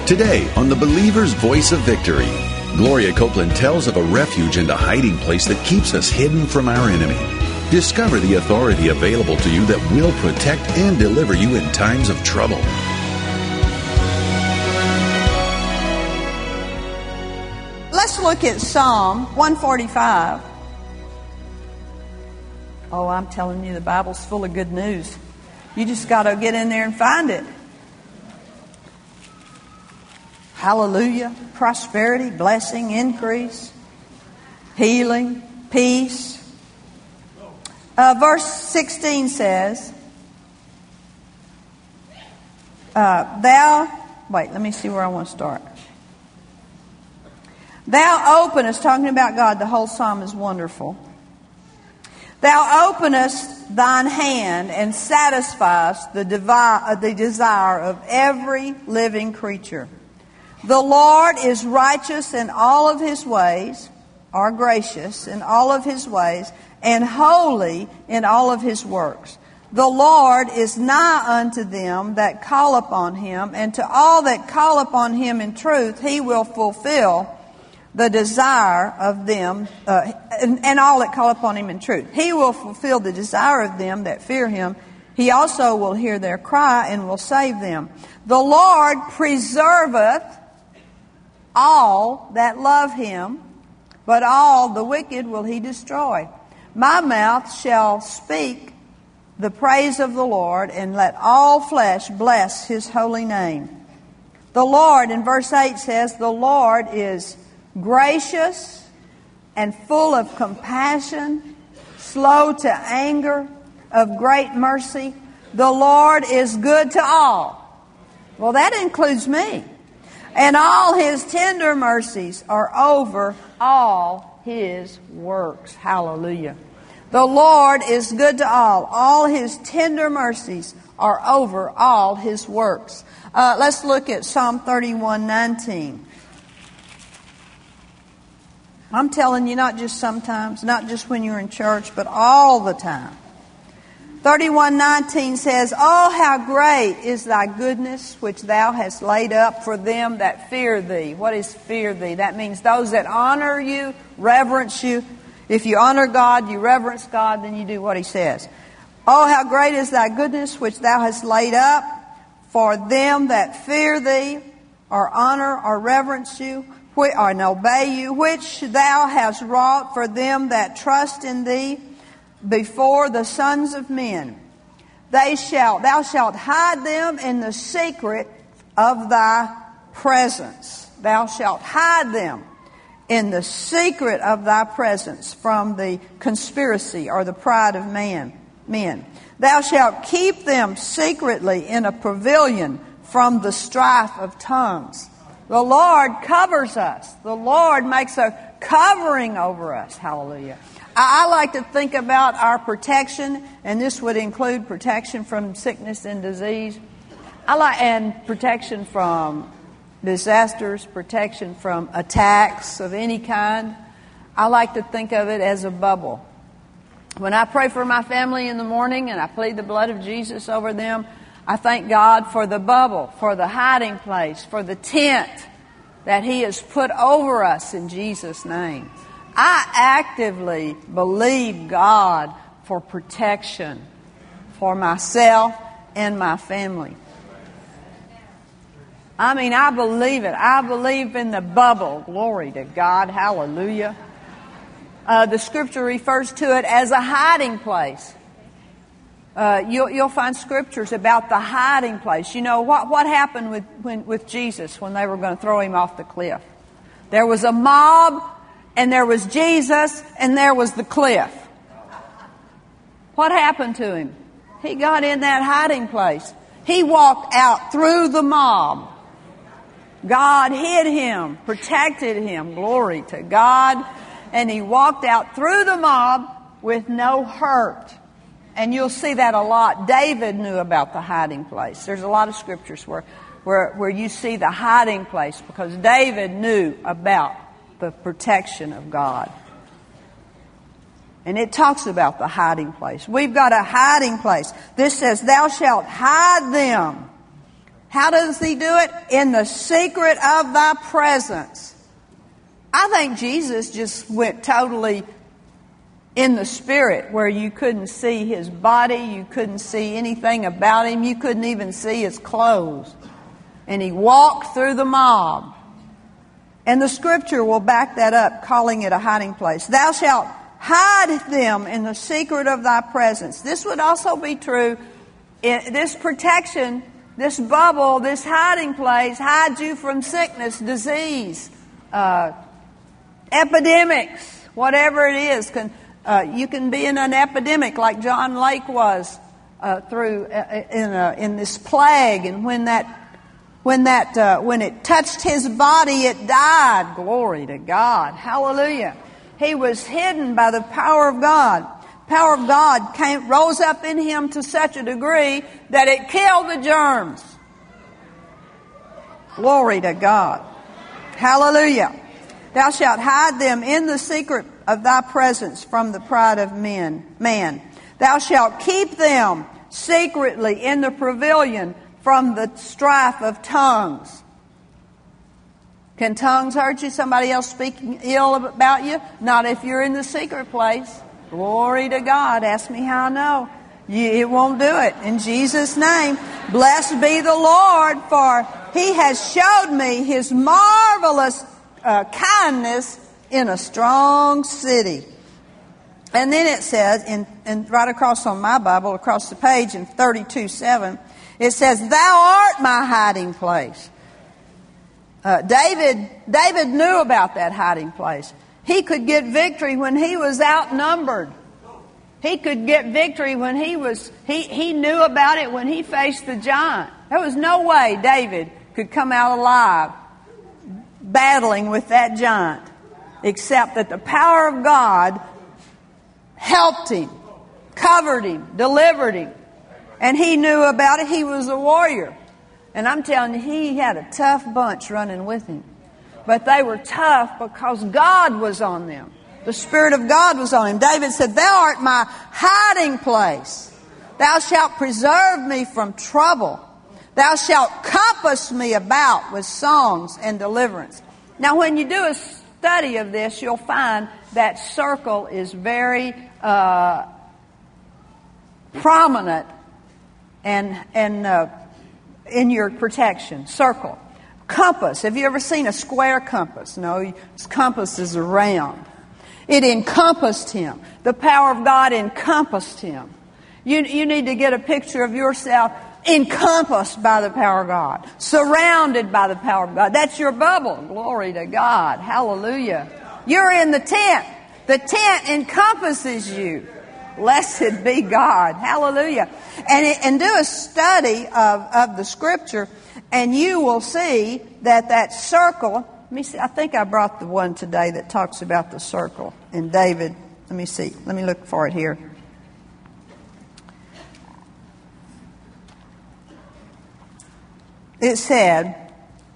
Today on The Believer's Voice of Victory, Gloria Copeland tells of a refuge and a hiding place that keeps us hidden from our enemy. Discover the authority available to you that will protect and deliver you in times of trouble. Let's look at Psalm 145. Oh, I'm telling you, the Bible's full of good news. You just got to get in there and find it. Hallelujah. Prosperity, blessing, increase, healing, peace. Verse 16 says, let me see where I want to start. Thou openest, talking about God, the whole psalm is wonderful. Thou openest thine hand and satisfiest the desire of every living creature. The Lord is righteous in all of his ways, or gracious in all of his ways, and holy in all of his works. The Lord is nigh unto them that call upon him, and to all that call upon him in truth he will fulfill the desire of them, and all that call upon him in truth. He will fulfill the desire of them that fear him. He also will hear their cry and will save them. The Lord preserveth all that love him, but all the wicked will he destroy. My mouth shall speak the praise of the Lord, and let all flesh bless his holy name. The Lord, in verse 8 says, the Lord is gracious and full of compassion, slow to anger, of great mercy. The Lord is good to all. Well, that includes me. And all his tender mercies are over all his works. Hallelujah. The Lord is good to all. All his tender mercies are over all his works. Let's look at Psalm 31:19. I'm telling you, not just sometimes, not just when you're in church, but all the time. 31:19 says, oh, how great is thy goodness, which thou hast laid up for them that fear thee. What is fear thee? That means those that honor you, reverence you. If you honor God, you reverence God, then you do what he says. Oh, how great is thy goodness, which thou hast laid up for them that fear thee, or honor, or reverence you, or obey you, which thou hast wrought for them that trust in thee before the sons of men. Thou shalt hide them in the secret of thy presence. Thou shalt hide them in the secret of thy presence from the conspiracy or the pride of men. Thou shalt keep them secretly in a pavilion from the strife of tongues. The Lord covers us. The Lord makes a covering over us. Hallelujah. I like to think about our protection, and this would include protection from sickness and disease. And protection from disasters, protection from attacks of any kind. I like to think of it as a bubble. When I pray for my family in the morning and I plead the blood of Jesus over them, I thank God for the bubble, for the hiding place, for the tent that he has put over us in Jesus' name. I actively believe God for protection for myself and my family. I believe it. I believe in the bubble. Glory to God. Hallelujah. The scripture refers to it as a hiding place. You'll find scriptures about the hiding place. You know, what happened with Jesus when they were going to throw him off the cliff? There was a mob, and there was Jesus, and there was the cliff. What happened to him? He got in that hiding place. He walked out through the mob. God hid him, protected him. Glory to God. And he walked out through the mob with no hurt. And you'll see that a lot. David knew about the hiding place. There's a lot of scriptures where you see the hiding place because David knew about the protection of God. And it talks about the hiding place. We've got a hiding place. This says, thou shalt hide them How does he do it? In the secret of thy presence. I think Jesus just went totally in the Spirit, where you couldn't see his body, you couldn't see anything about him, you couldn't even see his clothes. And he walked through the mob. And the Scripture will back that up, calling it a hiding place. Thou shalt hide them in the secret of thy presence. This would also be true. This protection, this bubble, this hiding place hides you from sickness, disease, epidemics, whatever it is. You can be in an epidemic like John Lake was in this plague, and when it touched his body, it died. Glory to God. Hallelujah. He was hidden by the power of God. Power of God rose up in him to such a degree that it killed the germs. Glory to God. Hallelujah. Thou shalt hide them in the secret of thy presence from the pride of man. Thou shalt keep them secretly in the pavilion from the strife of tongues. Can tongues hurt you? Somebody else speaking ill about you? Not if you're in the secret place. Glory to God. Ask me how I know. It won't do it. In Jesus' name, blessed be the Lord, for he has showed me his marvelous kindness in a strong city. And then it says, and right across on my Bible, across the page in 32:7, it says, thou art my hiding place. David knew about that hiding place. He could get victory when he was outnumbered. He could get victory when he knew about it when he faced the giant. There was no way David could come out alive battling with that giant, except that the power of God helped him, covered him, delivered him. And he knew about it. He was a warrior. And I'm telling you, he had a tough bunch running with him. But they were tough because God was on them. The Spirit of God was on him. David said, thou art my hiding place. Thou shalt preserve me from trouble. Thou shalt compass me about with songs and deliverance. Now, when you do a study of this, you'll find that circle is very prominent and in your protection. Circle. Compass. Have you ever seen a square compass? No, compass is round. It encompassed him. The power of God encompassed him. You need to get a picture of yourself encompassed by the power of God, surrounded by the power of God. That's your bubble. Glory to God. Hallelujah. You're in the tent. The tent encompasses you. Blessed be God. Hallelujah. And do a study of the Scripture, and you will see that circle. Let me see. I think I brought the one today that talks about the circle in David. Let me see. Let me look for it here. It said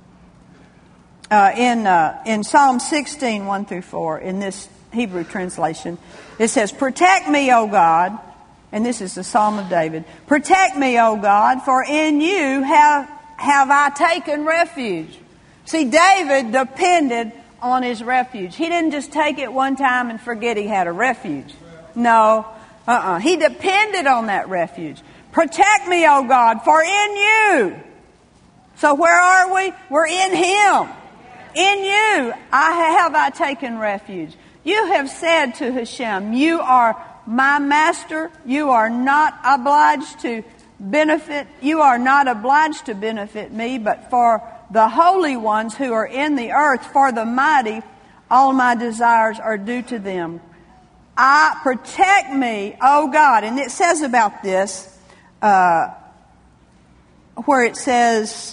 in Psalm 16, 1-4, in this Hebrew translation, it says, protect me, O God, and this is the Psalm of David, protect me, O God, for in you have I taken refuge. See, David depended on his refuge. He didn't just take it one time and forget he had a refuge. No, he depended on that refuge. Protect me, O God, for in you. So where are we? We're in him. In you have I taken refuge. You have said to Hashem, you are my master. You are not obliged to benefit. You are not obliged to benefit me, but for the holy ones who are in the earth, for the mighty, all my desires are due to them. Protect me, O God. And it says about this, where it says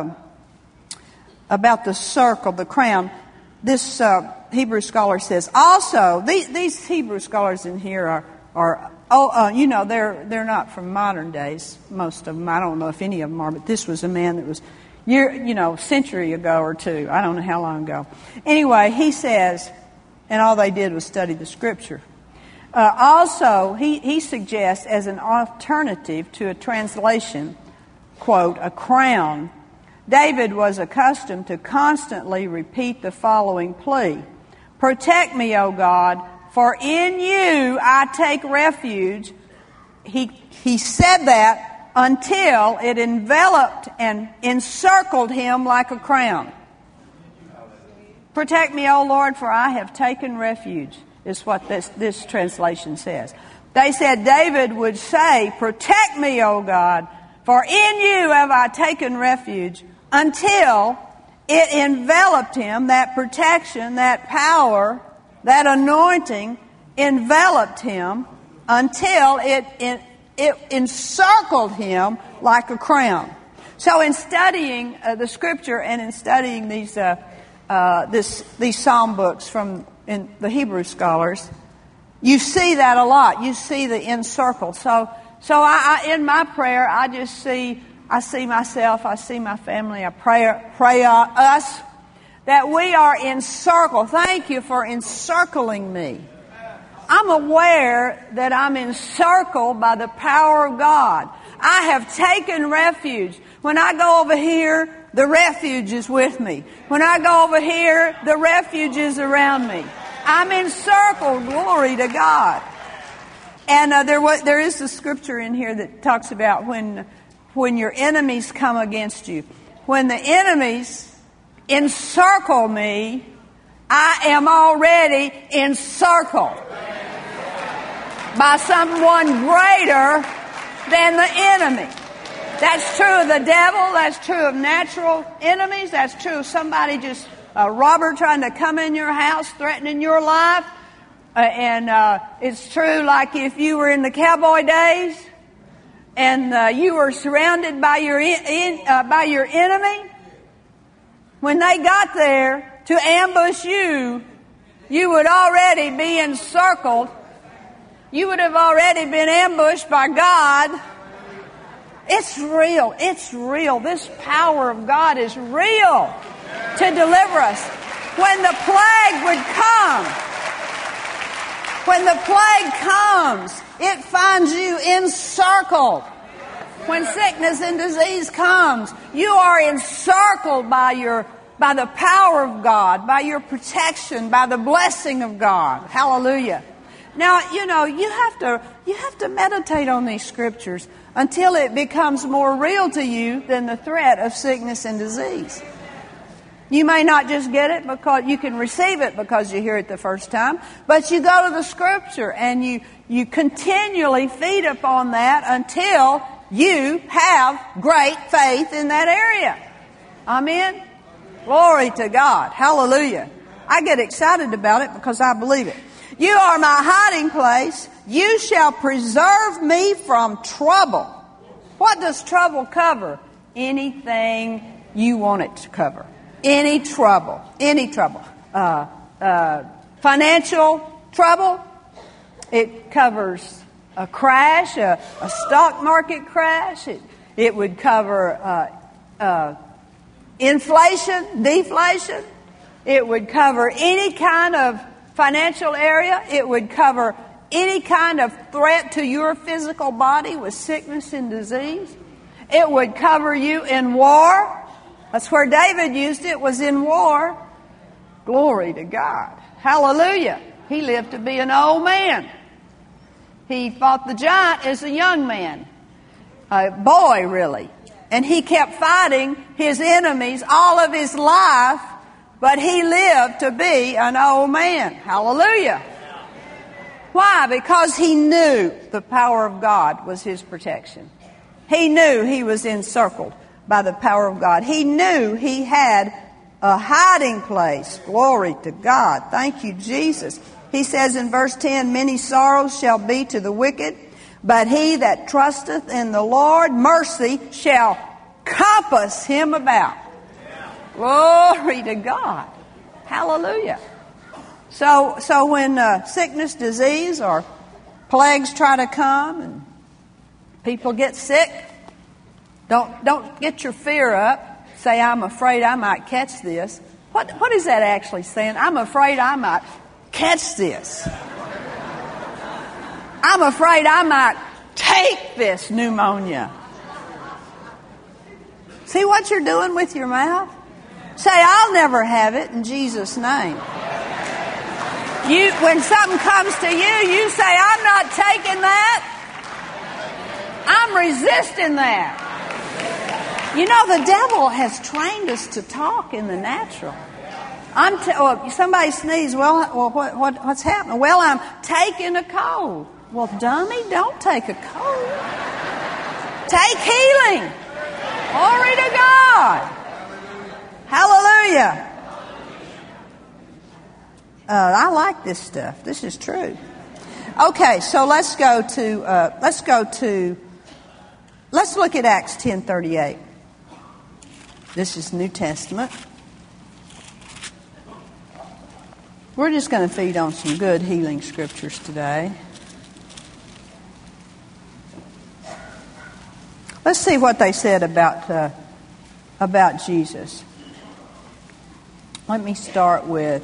about the circle, the crown, this Hebrew scholar says, also, these Hebrew scholars in here they're not from modern days, most of them. I don't know if any of them are, but this was a man that was, century ago or two. I don't know how long ago. Anyway, he says, and all they did was study the Scripture. Also, he suggests as an alternative to a translation, quote, a crown, David was accustomed to constantly repeat the following plea. Protect me, O God, for in you I take refuge. He said that until it enveloped and encircled him like a crown. Protect me, O Lord, for I have taken refuge, is what this translation says. They said David would say, protect me, O God, for in you have I taken refuge, until it enveloped him, that protection, that power, that anointing enveloped him until it encircled him like a crown. So in studying the Scripture and in studying these Psalm books from the Hebrew scholars, you see that a lot. You see the encircled. So I in my prayer, I see myself, I see my family, I pray us that we are encircled. Thank you for encircling me. I'm aware that I'm encircled by the power of God. I have taken refuge. When I go over here, the refuge is with me. When I go over here, the refuge is around me. I'm encircled. Glory to God. And there is a scripture in here that talks about when your enemies come against you. When the enemies encircle me, I am already encircled by someone greater than the enemy. That's true of the devil. That's true of natural enemies. That's true of somebody just a robber trying to come in your house, threatening your life. And it's true like if you were in the cowboy days and you were surrounded by your enemy. When they got there to ambush you, you would already be encircled. You would have already been ambushed by God. It's real. It's real. This power of God is real to deliver us. When the plague would come, when the plague comes, it finds you encircled. When sickness and disease comes, you are encircled by the power of God, by your protection, by the blessing of God. Hallelujah. Now, you have to meditate on these scriptures until it becomes more real to you than the threat of sickness and disease. You may not just get it because you can receive it because you hear it the first time, but you go to the scripture and you continually feed upon that until you have great faith in that area. Amen? Glory to God. Hallelujah. I get excited about it because I believe it. You are my hiding place. You shall preserve me from trouble. What does trouble cover? Anything you want it to cover. Any trouble. Any trouble. Financial trouble. It covers a crash, a stock market crash. It would cover inflation, deflation. It would cover any kind of financial area. It would cover any kind of threat to your physical body with sickness and disease. It would cover you in war. That's where David used it, was in war. Glory to God. Hallelujah. He lived to be an old man. He fought the giant as a young man. A boy, really. And he kept fighting his enemies all of his life, but he lived to be an old man. Hallelujah. Why? Because he knew the power of God was his protection. He knew he was encircled by the power of God. He knew he had a hiding place. Glory to God. Thank you, Jesus. He says in verse 10, many sorrows shall be to the wicked, but he that trusteth in the Lord, mercy shall compass him about. Glory to God. Hallelujah. So when sickness, disease, or plagues try to come and people get sick, don't get your fear up. Say, I'm afraid I might catch this. What is that actually saying? I'm afraid I might catch this. I'm afraid I might take this pneumonia. See what you're doing with your mouth? Say, I'll never have it in Jesus' name. When something comes to you, you say, I'm not taking that. I'm resisting that. You know, the devil has trained us to talk in the natural. Somebody sneezes, what's happening? Well, I'm taking a cold. Well, dummy, don't take a cold. Take healing. Glory to God. Hallelujah. I like this stuff. This is true. Okay, so let's look at Acts 10:38. This is New Testament. We're just going to feed on some good healing scriptures today. Let's see what they said about Jesus. Let's start with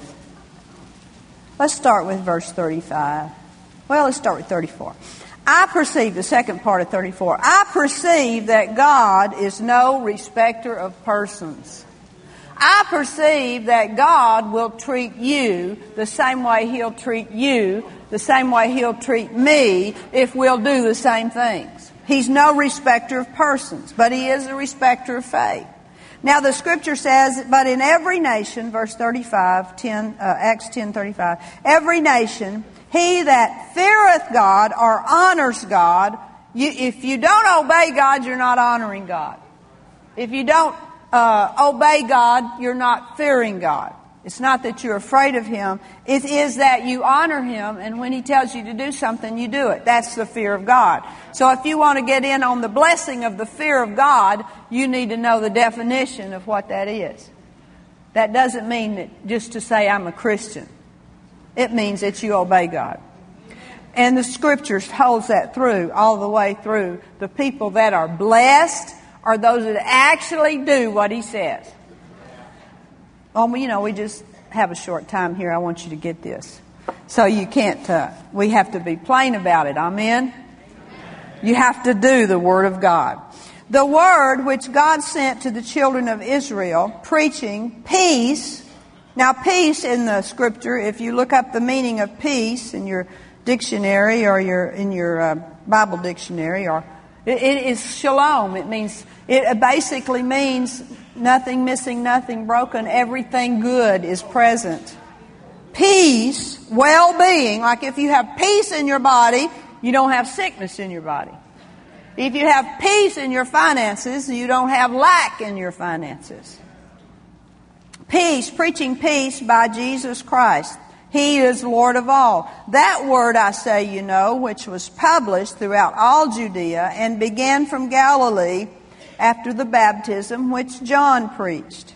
verse 35. Well, let's start with 34. I perceive, the second part of 34, I perceive that God is no respecter of persons. I perceive that God will treat you the same way He'll treat you, the same way He'll treat me if we'll do the same things. He's no respecter of persons, but He is a respecter of faith. Now the Scripture says, but in every nation, verse 35, Acts 10:35, every nation, he that feareth God or honors God, if you don't obey God, you're not honoring God. If you don't obey God, you're not fearing God. It's not that you're afraid of Him. It is that you honor Him, and when He tells you to do something, you do it. That's the fear of God. So if you want to get in on the blessing of the fear of God, you need to know the definition of what that is. That doesn't mean that just to say I'm a Christian. It means that you obey God. And the Scriptures holds that through, all the way through. The people that are blessed are those that actually do what He says. Oh, we just have a short time here. I want you to get this. So you can't, we have to be plain about it. Amen? You have to do the Word of God. The Word which God sent to the children of Israel, preaching peace. Now, peace in the Scripture, if you look up the meaning of peace in your dictionary or in your Bible dictionary, or it is shalom. It basically means nothing missing, nothing broken, everything good is present. Peace, well-being, like if you have peace in your body, you don't have sickness in your body. If you have peace in your finances, you don't have lack in your finances. Peace, preaching peace by Jesus Christ. He is Lord of all. That word, I say, which was published throughout all Judea and began from Galilee after the baptism which John preached.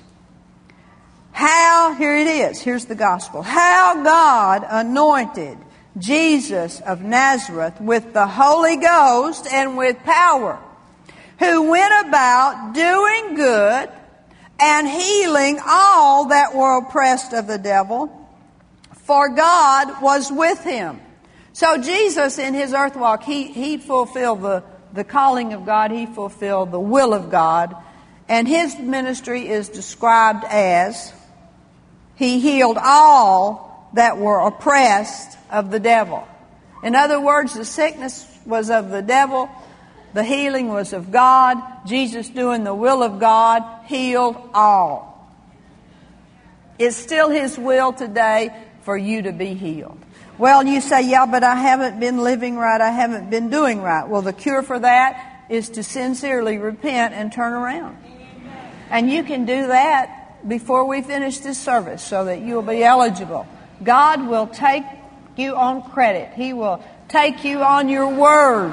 Here it is, here's the gospel. How God anointed Jesus of Nazareth with the Holy Ghost and with power, who went about doing good and healing all that were oppressed of the devil, for God was with him. So Jesus in His earth walk, He fulfilled the calling of God. He fulfilled the will of God. And His ministry is described as He healed all that were oppressed of the devil. In other words, the sickness was of the devil. The healing was of God. Jesus, doing the will of God, healed all. It's still His will today for you to be healed. Well, you say, yeah, but I haven't been living right. I haven't been doing right. Well, the cure for that is to sincerely repent and turn around. And you can do that before we finish this service so that you'll be eligible. God will take you on credit. He will take you on your word.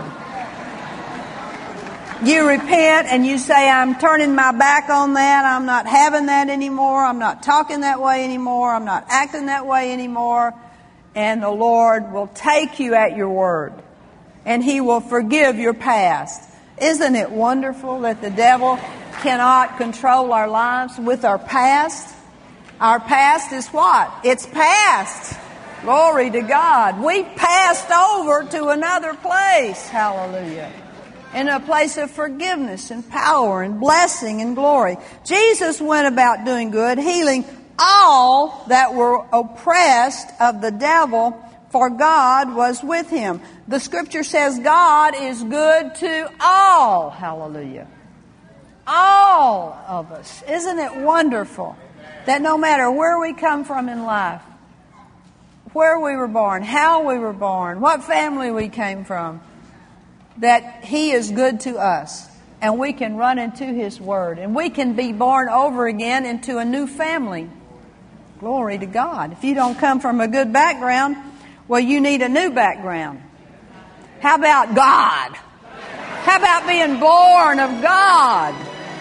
You repent and you say, I'm turning my back on that. I'm not having that anymore. I'm not talking that way anymore. I'm not acting that way anymore. And the Lord will take you at your word. And He will forgive your past. Isn't it wonderful that the devil cannot control our lives with our past? Our past is what? It's past. Glory to God. We passed over to another place. Hallelujah. in a place of forgiveness and power and blessing and glory. Jesus went about doing good, healing all that were oppressed of the devil, for God was with him. The scripture says God is good to all. Hallelujah. All of us. Isn't it wonderful that no matter where we come from in life, where we were born, how we were born, what family we came from, that He is good to us. And we can run into His Word. And we can be born over again into a new family. Glory to God. If you don't come from a good background, well, you need a new background. How about God? How about being born of God?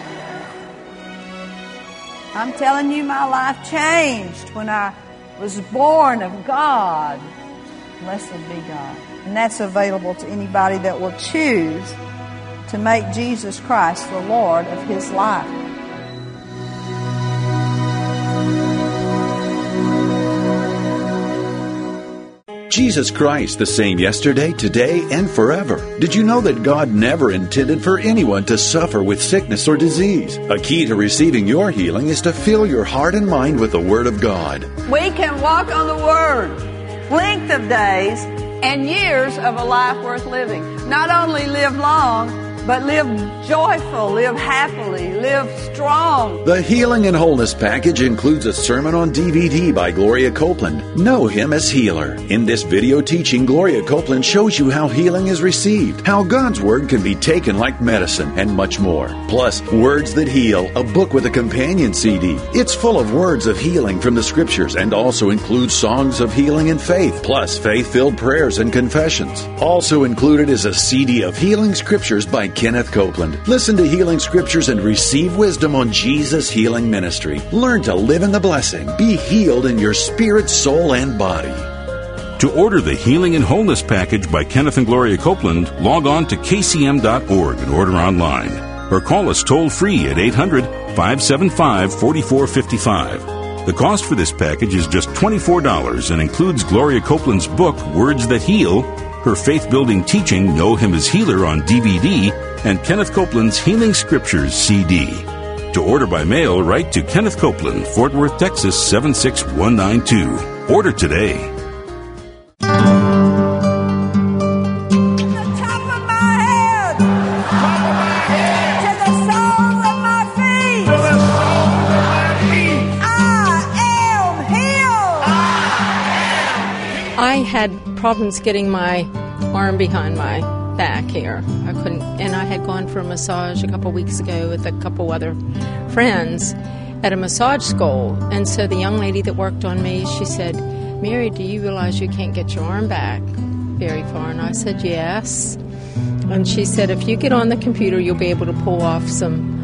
I'm telling you, my life changed when I was born of God. Blessed be God. And that's available to anybody that will choose to make Jesus Christ the Lord of his life. Jesus Christ, the same yesterday, today, and forever. Did you know that God never intended for anyone to suffer with sickness or disease? A key to receiving your healing is to fill your heart and mind with the Word of God. We can walk on the Word. Length of days and years of a life worth living. Not only live long, but live joyful, live happily, live strong. The Healing and Wholeness package includes a sermon on DVD by Gloria Copeland. Know Him as Healer. In this video teaching, Gloria Copeland shows you how healing is received, how God's Word can be taken like medicine, and much more. Plus, Words That Heal, a book with a companion CD. It's full of words of healing from the Scriptures and also includes songs of healing and faith, plus faith-filled prayers and confessions. Also included is a CD of Healing Scriptures by Kenneth Copeland. Listen to Healing Scriptures and receive wisdom on Jesus' healing ministry. Learn to live in the blessing. Be healed in your spirit, soul, and body. To order the Healing and Wholeness package by Kenneth and Gloria Copeland, log on to kcm.org and order online. Or call us toll-free at 800-575-4455. The cost for this package is just $24 and includes Gloria Copeland's book, Words That Heal, her faith-building teaching, Know Him as Healer on DVD, and Kenneth Copeland's Healing Scriptures CD. To order by mail, write to Kenneth Copeland, Fort Worth, Texas 76192. Order today. I had problems getting my arm behind my back here. I couldn't, and I had gone for a massage a couple weeks ago with a couple other friends at a massage school. And so the young lady that worked on me, she said, "Mary, do you realize you can't get your arm back very far?" And I said, "Yes." And she said, "If you get on the computer, you'll be able to pull off some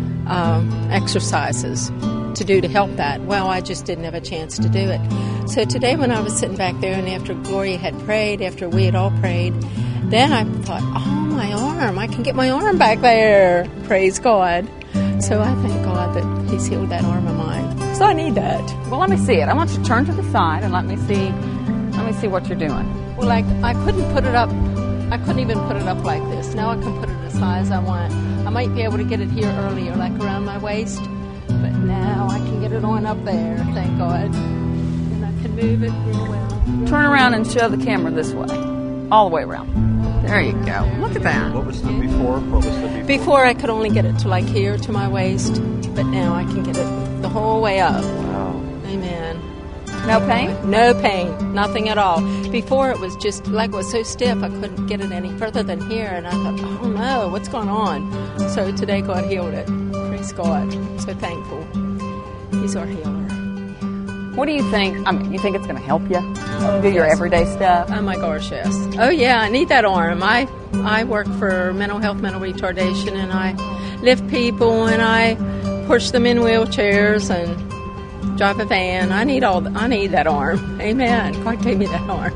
exercises to do to help that." Well, I just didn't have a chance to do it. So today when I was sitting back there and after Gloria had prayed, after we had all prayed, then I thought, oh, my arm, I can get my arm back there. Praise God. So I thank God that He's healed that arm of mine. So I need that. Well, let me see it. I want you to turn to the side and let me see what you're doing. Well, like, I couldn't put it up. I couldn't even put it up like this. Now I can put it as high as I want. I might be able to get it here earlier, like around my waist. But now I can get it on up there, thank God. And I can move it real well. Turn around and show the camera this way. All the way around. There you go. Look at that. What was the before? Before I could only get it to like here to my waist. But now I can get it the whole way up. Wow. Amen. No pain? No pain. Nothing at all. Before it was just like it was so stiff I couldn't get it any further than here. And I thought, oh no, what's going on? So today God healed it. Praise God. So thankful. He's our healer. What do you think? I mean, you think it's going to help you do your everyday stuff? Oh my gosh, yes. Oh yeah, I need that arm. I work for mental health, mental retardation, and I lift people and I push them in wheelchairs and drive a van. I need that arm. Amen. God gave me that arm.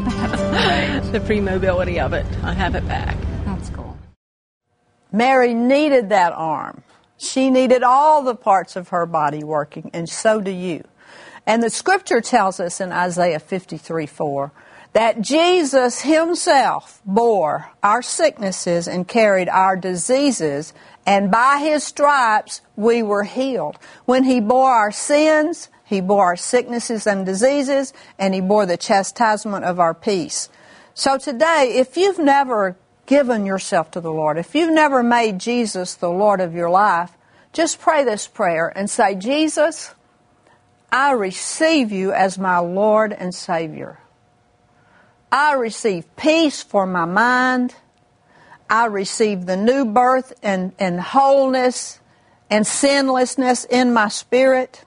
The free mobility of it. I have it back. That's cool. Mary needed that arm. She needed all the parts of her body working, and so do you. And the Scripture tells us in Isaiah 53:4 that Jesus himself bore our sicknesses and carried our diseases, and by his stripes we were healed. When he bore our sins, he bore our sicknesses and diseases, and he bore the chastisement of our peace. So today, if you've never given yourself to the Lord, if you've never made Jesus the Lord of your life, just pray this prayer and say, Jesus, I receive you as my Lord and Savior. I receive peace for my mind. I receive the new birth and wholeness and sinlessness in my spirit.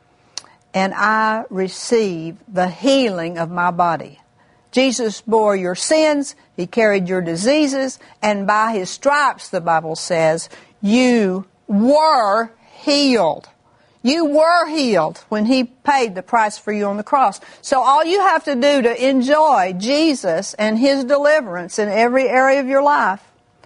And I receive the healing of my body. Jesus bore your sins, he carried your diseases, and by his stripes, the Bible says, you were healed. You were healed when he paid the price for you on the cross. So all you have to do to enjoy Jesus and his deliverance in every area of your life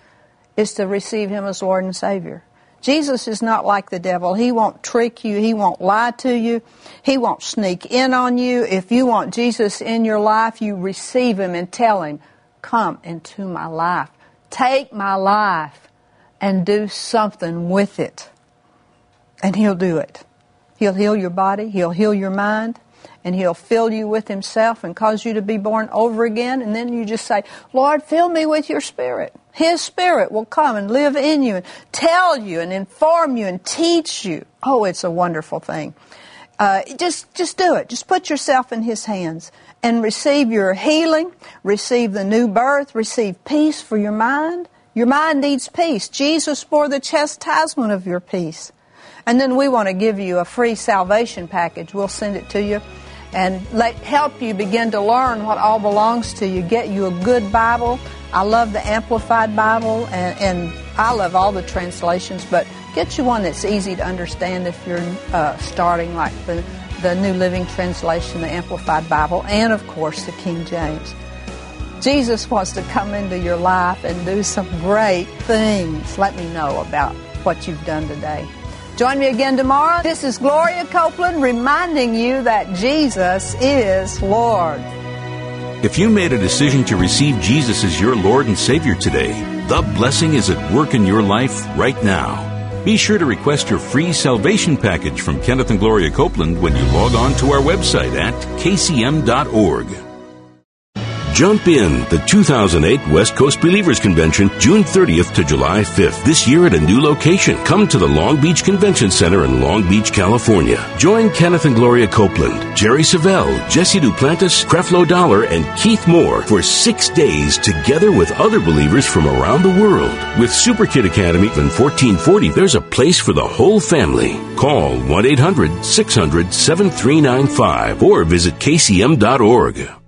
is to receive him as Lord and Savior. Jesus is not like the devil. He won't trick you. He won't lie to you. He won't sneak in on you. If you want Jesus in your life, you receive him and tell him, come into my life. Take my life and do something with it. And he'll do it. He'll heal your body, he'll heal your mind, and he'll fill you with himself and cause you to be born over again. And then you just say, Lord, fill me with your Spirit. His Spirit will come and live in you and tell you and inform you and teach you. Oh, it's a wonderful thing. Just do it. Just put yourself in his hands and receive your healing, receive the new birth, receive peace for your mind. Your mind needs peace. Jesus bore the chastisement of your peace. And then we want to give you a free salvation package. We'll send it to you and help you begin to learn what all belongs to you. Get you a good Bible. I love the Amplified Bible, and I love all the translations, but get you one that's easy to understand if you're starting, like the New Living Translation, the Amplified Bible, and, of course, the King James. Jesus wants to come into your life and do some great things. Let me know about what you've done today. Join me again tomorrow. This is Gloria Copeland reminding you that Jesus is Lord. If you made a decision to receive Jesus as your Lord and Savior today, the blessing is at work in your life right now. Be sure to request your free salvation package from Kenneth and Gloria Copeland when you log on to our website at kcm.org. Jump in the 2008 West Coast Believers Convention, June 30th to July 5th, this year at a new location. Come to the Long Beach Convention Center in Long Beach, California. Join Kenneth and Gloria Copeland, Jerry Savelle, Jesse Duplantis, Creflo Dollar, and Keith Moore for 6 days together with other believers from around the world. With Super Kid Academy and 1440, there's a place for the whole family. Call 1-800-600-7395 or visit kcm.org.